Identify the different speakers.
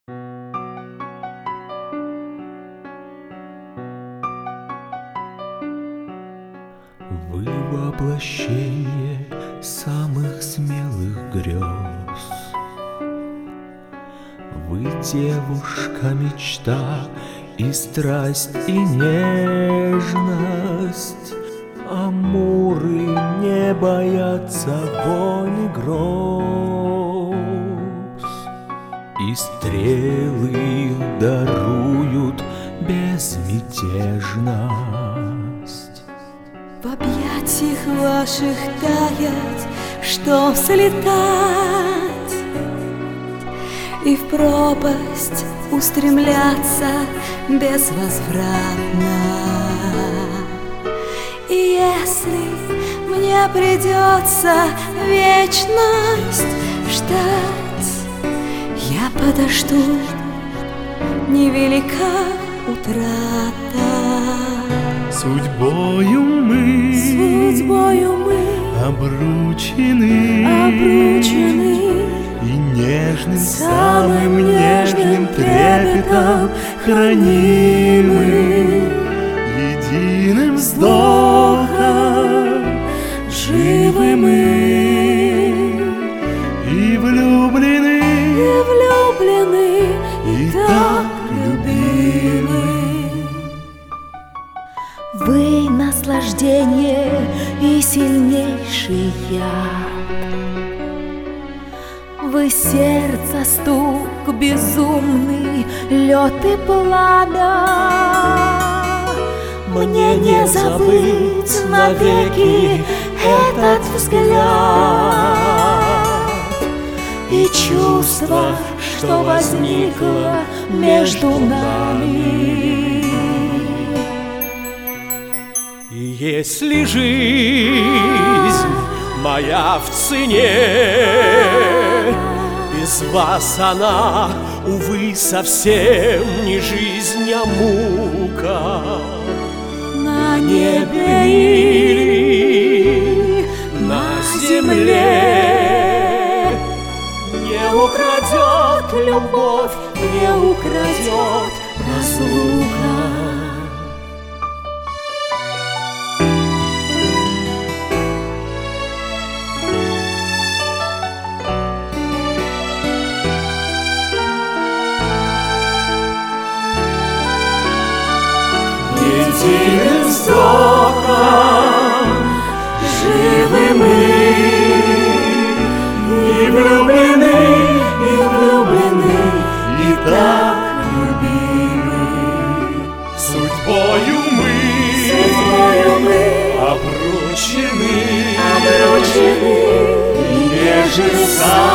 Speaker 1: Вы воплощение самых смелых грез. Вы девушка мечта и страсть, и нежность. Амуры не боятся вони гроз, и стрелы их даруют безмятежность.
Speaker 2: В объятиях ваших таять, что взлетать, и в пропасть устремляться безвозвратно. И если мне придется вечность ждать, я подожду, невелика утрата.
Speaker 1: Судьбою мы обручены, и нежным, самым нежным трепетом хранимы. Единым вздохом живы мы, и влюблены, и так любимы.
Speaker 2: Вы наслаждение и сильнейший яд, вы сердца стук безумный, лед и пламя. Мне не забыть навеки этот взгляд и чувство, что возникло между нами.
Speaker 1: И если жизнь моя в цене, без вас она, увы, совсем не жизнь, а мука.
Speaker 2: На небе или
Speaker 1: на земле не украдет любовь, не украдет разлука.
Speaker 2: Единым вздохом живы мы, и влюблены, и так любимы.
Speaker 1: Судьбою мы обручены,
Speaker 2: и
Speaker 1: нежным